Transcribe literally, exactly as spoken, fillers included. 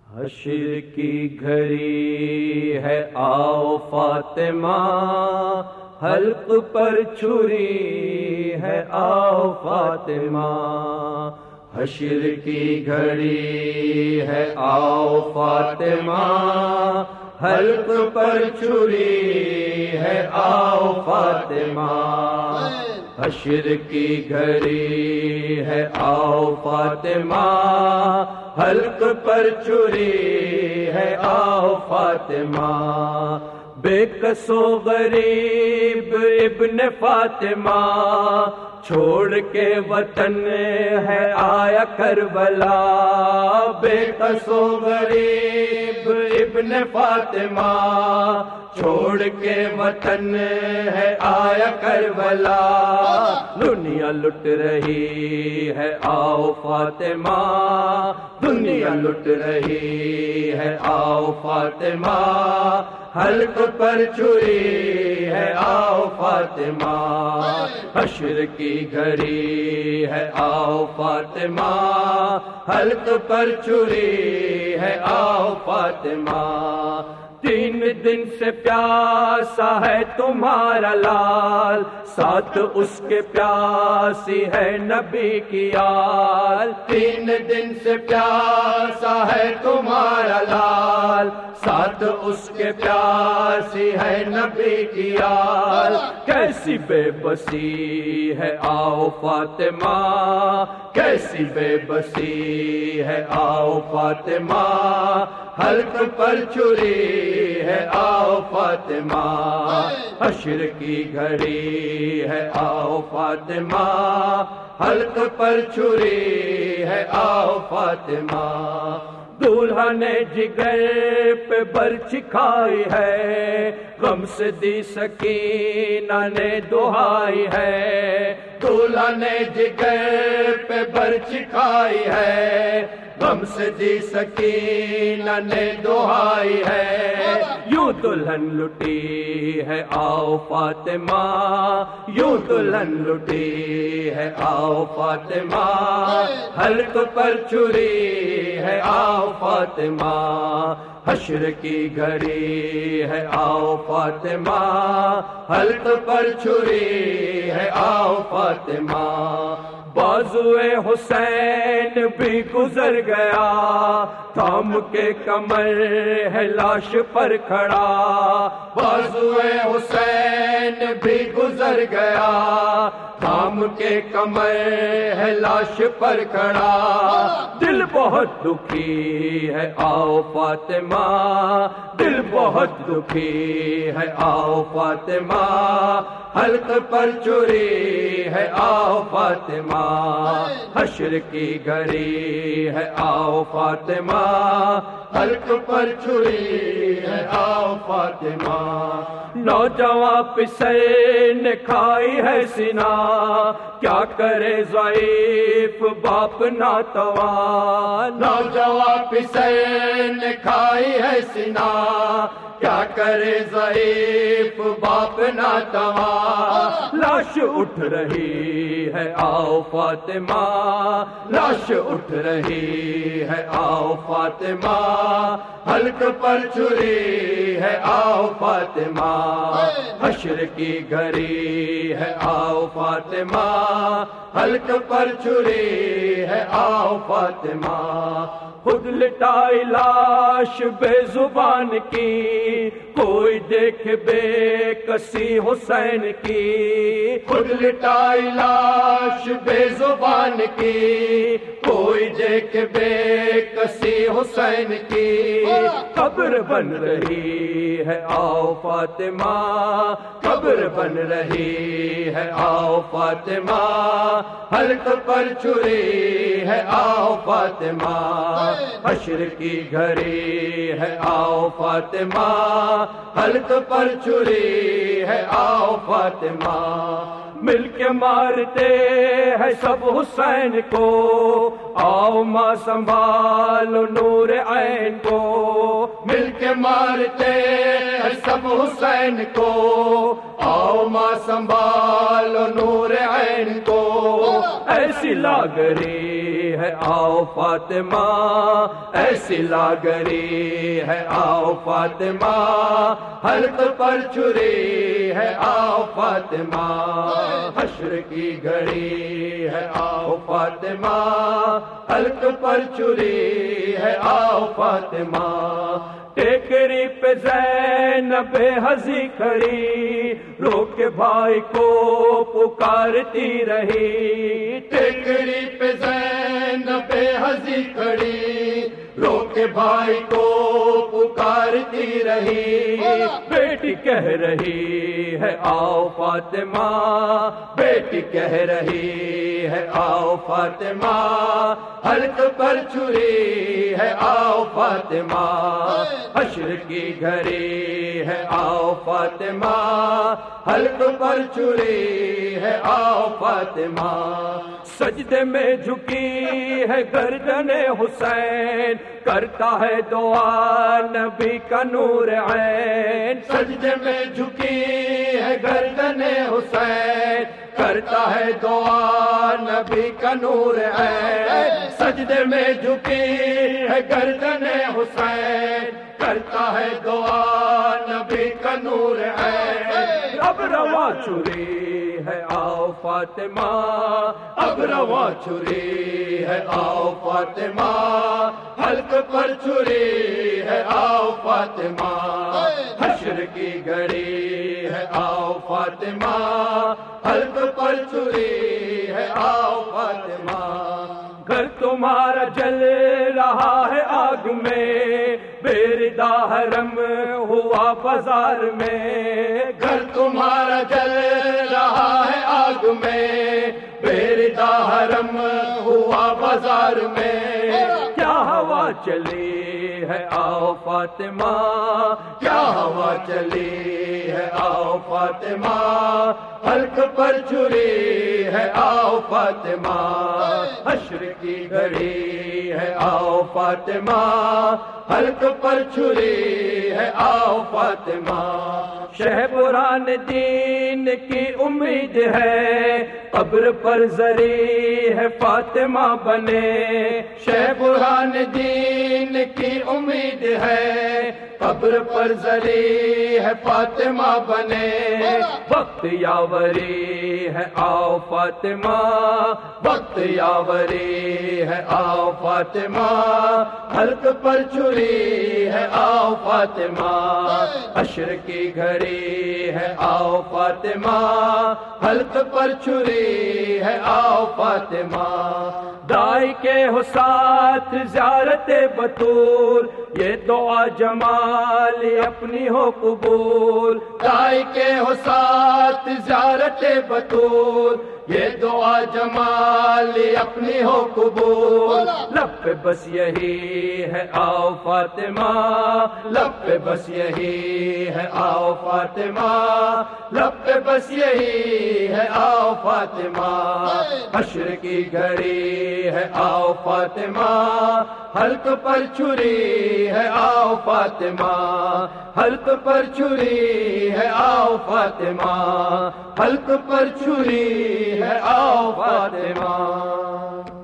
حشر کی گھڑی ہے آؤ فاطمہ، حلق پر چھری ہے آؤ فاطمہ۔ حشر کی گھڑی ہے آؤ فاطمہ، حلق پر چھری ہے آؤ فاطمہ۔ حشر کی گھڑی ہے آؤ فاطمہ، حلق پر چھری ہے آؤ فاطمہ۔ بے کس و غریب ابن فاطمہ، چھوڑ کے وطن ہے آیا کربلا۔ بے کس و غریب ابن فاطمہ، چھوڑ کے وطن ہے آیا کربلا۔ دنیا لٹ رہی ہے آؤ فاطمہ، دنیا لٹ رہی ہے آؤ فاطمہ۔ حلق پر چھری ہے آؤ فاطمہ۔ حشر کی گھڑی ہے آؤ فاطمہ، حلق پر چھری ہے آؤ فاطمہ۔ تین دن سے پیاسا ہے تمہارا لال، ساتھ اس کے پیاسی ہے نبی کی آل۔ تین دن سے پیاسا ہے تمہارا لال، ساتھ اس کے پیاسی ہے نبی کی آل۔ کیسی بے بسی ہے آؤ فاطمہ، کیسی بے بسی ہے آؤ فاطمہ۔ حلق پر چھری ہے آؤ فاطمہ۔ حشر کی گھڑی ہے آؤ فاطمہ، حلق پر چھری ہے آؤ فاطمہ۔ دولہا نے جگر پہ برچ کھائی ہے، غم سے دی سکینہ نے دہائی ہے۔ دولہا نے جگر پہ برچ کھائی ہے، غم سے دی سکینہ نے دہائی ہے۔ یوں دلہن لٹی ہے آؤ فاطمہ، یوں دلہن لٹی ہے آؤ فاطمہ۔ حلق پر چھری ہے آؤ فاطمہ۔ حشر کی گھڑی ہے آؤ فاطمہ، حلق پر چھری ہے آؤ فاطمہ۔ بازوئے حسین بھی گزر گیا، تھام کے کمر ہے لاش پر کھڑا۔ بازوئے حسین بھی گزر گیا، تھام کے کمر ہے لاش پر کھڑا۔ دل بہت دکھی ہے آؤ فاطمہ، دل بہت دکھی ہے آؤ فاطمہ۔ حلق پر چھری ہے آؤ فاطمہ۔ حشر کی گھڑی ہے آؤ فاطمہ، حلق پر چھری ہے آؤ فاطمہ۔ نوجوان پسر نے کھائی ہے سنا، کیا کرے ضعیف باپ ناتوان۔ نوجوان پسر نے کھائی ہے سنا، کیا کرے ضعیف باپ ناتوان۔ لاش اٹھ رہی ہے آؤ فاطمہ، لاش اٹھ رہی ہے آؤ فاطمہ۔ حلق پر چھری ہے آؤ فاطمہ۔ حشر کی گھڑی ہے آؤ فاطمہ، حلق پر چھری ہے آؤ فاطمہ۔ خود لٹائی لاش بے زبان کی، کوئی دیکھ بے کسی حسین کی۔ خود لٹائی لاش بے زبان کی، کوئی دیکھ بے کسی حسین کی۔ قبر بن رہی ہے آؤ فاطمہ، قبر بن رہی ہے آؤ فاطمہ۔ حلق پر چھری ہے آؤ فاطمہ۔ حشر کی گھڑی ہے آؤ فاطمہ، حلق پر چھری ہے آؤ فاطمہ۔ مل کے مارتے ہیں سب حسین کو، آؤ ماں سنبھالو نور عین کو۔ مل کے مارتے ہیں سب حسین کو، آؤ ماں سنبھالو نور عین کو، ایسی لاگری ہے آؤ فاطمہ، ایسی لاگری ہے آؤ فاطمہ، حلق پر چھری ہے آؤ فاطمہ، حشر کی گھڑی ہے آؤ فاطمہ، حلق پر چھری ہے آؤ فاطمہ، ٹیکری پہ زینب ہنسی کھڑی، رو کے بھائی کو پکارتی رہی، ٹیکری پہ زینب ہنسی کھڑی، رو کے بھائی کو پکارتی رہی، بیٹی کہہ رہی ہے آؤ فاطمہ، بیٹی کہہ رہی ہے آؤ فاطمہ، حلق پر چھری ہے آؤ فاطمہ، حشر کی گھڑی ہے آؤ فاطمہ، حلق پر چھری ہے آؤ فاطمہ، سجدے میں جھکی ہے گردن حسین، کرتا ہے دعا نبی کا نور عین، سجدے میں جھکی ہے گردن حسین، کرتا ہے دعا نبی کا نور عین، سجدے میں جھکی ہے گردن حسین، کرتا ہے دعا نبی کا نور عین، اب رواں چھری ہے آؤ فاطمہ، اب رواں چھری ہے آؤ فاطمہ، حلق پر چھری ہے آؤ فاطمہ، حشر کی گھڑی ہے آؤ فاطمہ، حلق پر چھری ہے آؤ فاطمہ، گھر تمہارا جل رہا ہے آگ میں، بیردہ حرم ہوا بازار میں، گھر تمہارا جل رہا ہے آگ میں، بیردہ حرم ہوا بازار میں، کیا ہوا چلی ہے آؤ فاطمہ، کیا ہوا چلی ہے آؤ فاطمہ، حلق پر چھری ہے آؤ فاطمہ، حشر کی گھڑی ہے آؤ فاطمہ، حلق پر چھری ہے آؤ فاطمہ، شہ برہان دین کی امید ہے، قبر پر زری ہے فاطمہ بنے، شہ برہان دین کی امید ہے، قبر پر زری ہے فاطمہ بنے، وقت یاوری ہے آؤ فاطمہ، وقت یاوری ہے آؤ فاطمہ، حلق پر چھری ہے آؤ فاطمہ، حشر کی گھڑی ہے آؤ فاطمہ، حلق پر چھری ہے آؤ فاطمہ، دائی کے ہو ساتھ زیارت بطول، یہ دعا جمال اپنی ہو قبول، دائی کے ہو ساتھ زیارت بطول، یہ دعا جمال اپنی ہو قبول، لب پہ بس یہی ہے آؤ فاطمہ، لب پہ بس یہی ہے آؤ فاطمہ، لب پہ بس یہی ہے آؤ فاطمہ، حشر کی گھڑی ہے آؤ فاطمہ، حلق پر چھری ہے آؤ فاطمہ، حلق پر چھری ہے آؤ فاطمہ، حلق پر چھری ہے آؤ فاطمہ۔